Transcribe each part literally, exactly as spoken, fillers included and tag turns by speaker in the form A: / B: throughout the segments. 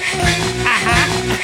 A: Uh-huh.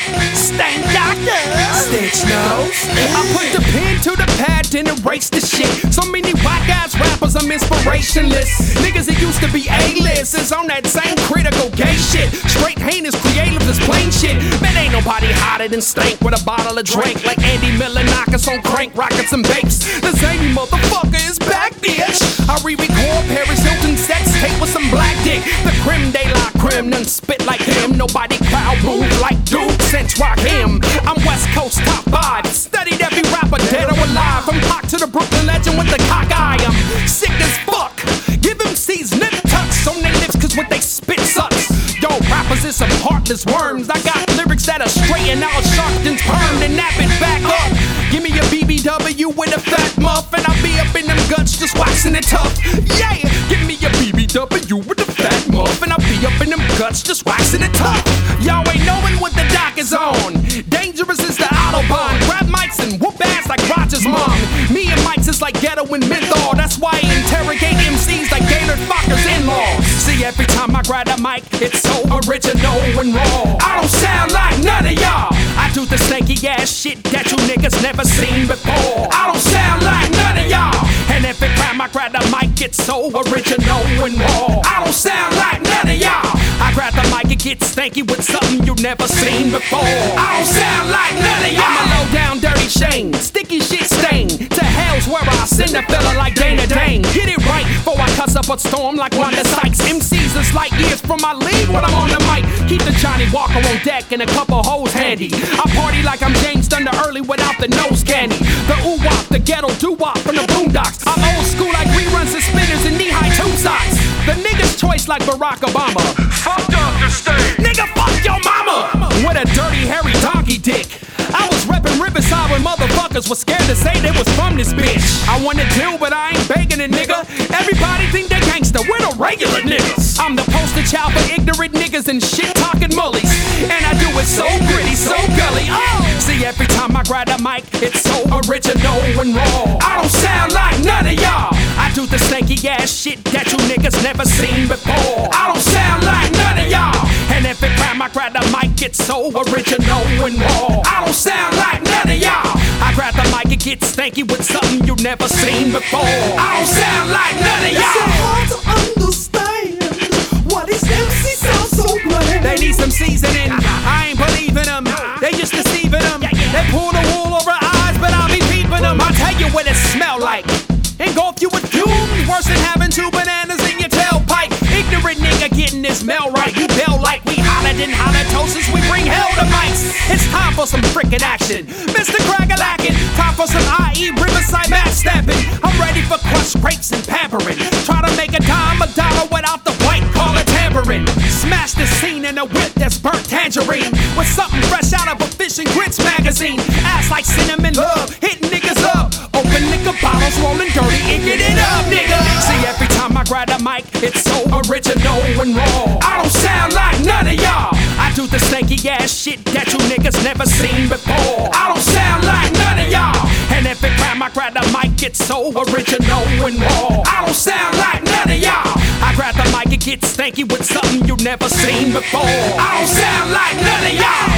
A: Stank doctor.
B: Stitch nose.
A: I put the pen to the pad and erase the shit. So many white guys rappers, I'm inspirationless. Niggas that used to be A-list is on that same critical gay shit. Straight heinous, creative as plain shit. Man, ain't nobody hotter than Stank with a bottle of drink. Like Andy Miller, knock us on crank, rockets and babes. The zany motherfucker is back, bitch. I re-record Paris Hilton sex tape with some black dick. The creme de la creme, none spit like him. Nobody crowd move like Duke since rock him. I'm West Coast top five. Studied every rapper, dead or alive. From Pac to the Brooklyn legend with the cock eye. I'm sick as fuck. Give M Cs nip tucks on their lips, cause what they spit sucks. Yo, rappers is some heartless worms. I got lyrics that are straight and all sharp and permed and nap it back up. Give me a B B W with a fat muff, and I'll be up in them guts just waxing it tough. Yeah, give me a B B W with a fat muff, and I'll be up in them guts just waxing it tough. Y'all ain't knowing what the doc is on. Dangerous is the Autobahn. Grab mics and whoop ass like Roger's mom. Me and Mike's is like ghetto and menthol. That's why I interrogate M Cs like Gaylord Focker's in-laws. See, every time I grab a mic, it's so original and raw. I don't sound like none of y'all. I do the stanky ass shit that you niggas never seen before. I don't sound like none of y'all. And every time I grab the mic, it's so original and raw. I don't sound like none of y'all. I grab the mic and get stanky with something you never seen before. I don't sound like none of y'all. I'm a low down dirty Shane, sticky shit stain. To hell's where I send a fella like Dana Dane. Get it right before I cuss up a storm like Wanda Sykes. M Cs is light years from my league when I'm on the mic. Keep the Johnny Walker on deck and a couple hoes handy. I party like I'm James Thunder early without the nose candy. The ooh-wop, the ghetto doo-wop from the boondocks. I'm old school like reruns and spinners and knee-high tube socks. The nigga's choice like Barack Obama.
B: Fuck Doctor Stank.
A: Nigga, fuck your mama! With a dirty, hairy donkey dick. I was reppin' Riverside when motherfuckers was scared to say they was from this bitch. I wanna deal, but I ain't begging it, nigga. Everybody think they gangster, we're the regular niggas. I'm the poster child for ignorant niggas and shit-talking mullies. And I do it so gritty, so gully. Oh! See, every time I grab the mic, it's so original and raw. I don't sound like none of y'all. I do the stanky ass shit that you niggas never seen before. I don't sound like none of y'all. And every time I grab the mic, it's so original and raw. I don't sound like none of y'all. I grab the mic and get stanky with something you never seen before. I don't sound like none of y'all.
C: It's so hard to understand why these M Cs sound so bland.
A: They need some seasoning. I ain't believing them. They just deceiving them. They pull the wool over eyes, but I'll be peeping them. I'll tell you what it smell like. Engulf you with fumes, worse than having two bananas in your tailpipe. Ignorant nigga getting this mail right. You bell like we hollered in halitosis. We bring hell to mics. It's time for some frickin' action. Mister Crackalackin', time for some I E Riverside match stamping. I'm ready for crushed grapes and pampering. Try to make a dime a dollar without the white, call it tampering. Smash the scene in a whip that's burnt tangerine with something fresh out of a Fish and Grits magazine. Ass like cinnamon love, hitting niggas up. Open liquor bottles, rolling dirty and get it up, nigga. See, every time I grab the mic, it's so original and raw. I don't sound like none of y'all. I do the stanky ass shit that you niggas never seen before. I don't sound like none of y'all. And every time I grab the mic, it's so original and raw. I don't sound like none of y'all. I grab the mic and get stanky with something you never seen before. I don't sound like none of y'all.